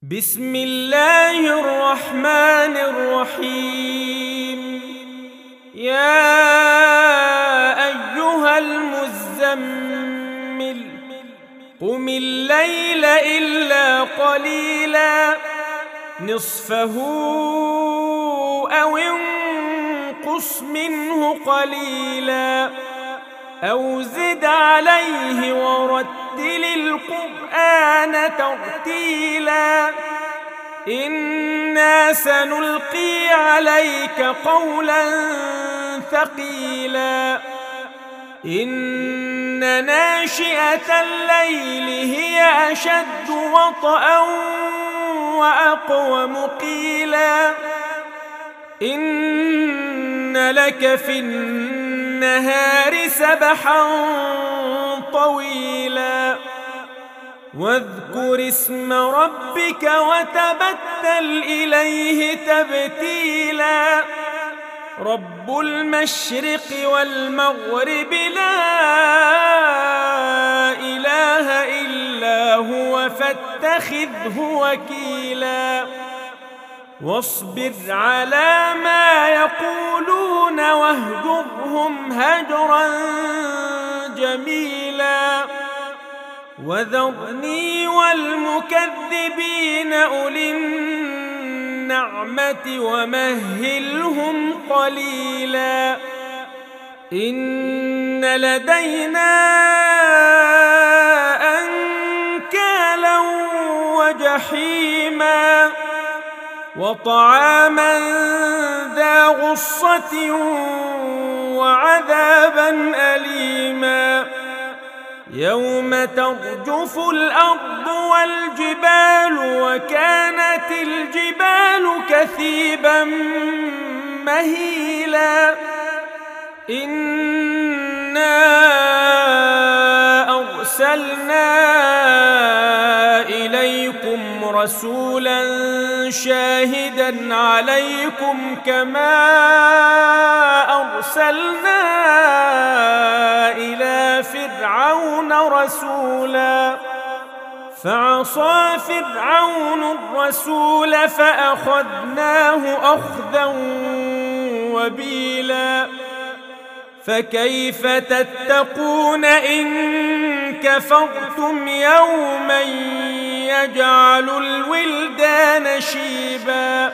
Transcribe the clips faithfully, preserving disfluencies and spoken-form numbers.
بسم الله الرحمن الرحيم. يا أيها المزمل قم الليل إلا قليلا نصفه أو انقص منه قليلا أو زد عليه ورتل القرآن ترتيلا إنا سنلقي عليك قولا ثقيلا إن ناشئة الليل هي أشد وطئا وأقوم قيلا إن لك في النهار سبحا طويلا واذكر اسم ربك وتبتل إليه تبتيلا رب المشرق والمغرب لا إله إلا هو فاتخذه وكيلا واصبر على ما يقولون واهجرهم هجرا جميلا وذرني والمكذبين أولي النعمة ومهلهم قليلا إن لدينا أنكالا وجحيما وطعاما ذا غصة وعذابا أليما يوم ترجف الأرض والجبال وكانت الجبال كثيبا مهيلا إنا أرسلنا إليكم رسولا شاهدا عليكم كما أرسلنا إلى فرعون رسولا فعصى فرعون الرسول فأخذناه أخذا وبيلا فكيف تتقون إن كفرتم يوما يجعل الولدان شيبا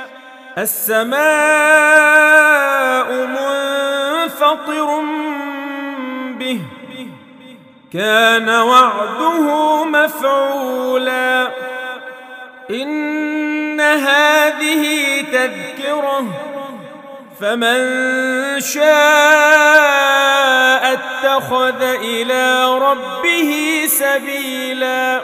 السماء منفطر به كان وعده مفعولا إن هذه تذكرة فمن شاء اتخذ إلى ربه سبيلا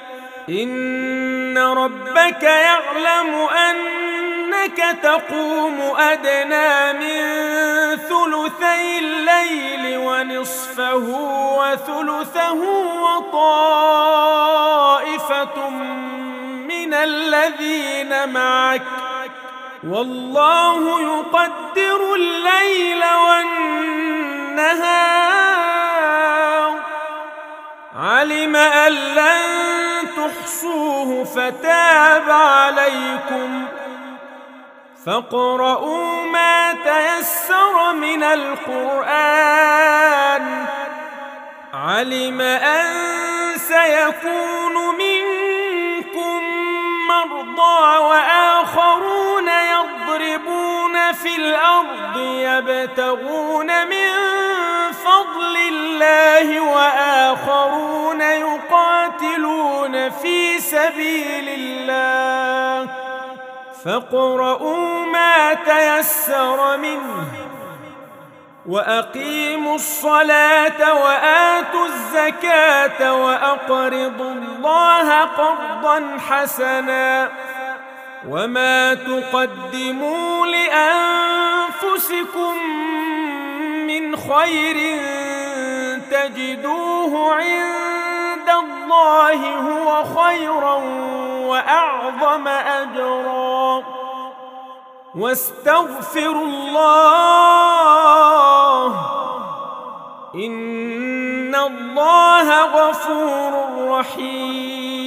إن ربك يعلم أنك تقوم أدنى من ثلثي الليل ونصفه وثلثه وطائفة من الذين معك والله يقدر الليل والنهار علم أن لن تحصوه فتاب عليكم فاقرؤوا ما تيسر من القرآن علم أن سيكون منكم مرضى وآخرون يضربون في الأرض يبتغون من فضل الله وآخرون يقاتلون في سبيل الله فاقرؤوا ما تيسر منه وأقيموا الصلاة وآتوا الزكاة وأقرضوا الله قرضا حسنا وما تقدموا لأنفسكم من خير تجدوه عند الله هو خيرا وأعظم أجرا واستغفروا الله إن الله غفور رحيم.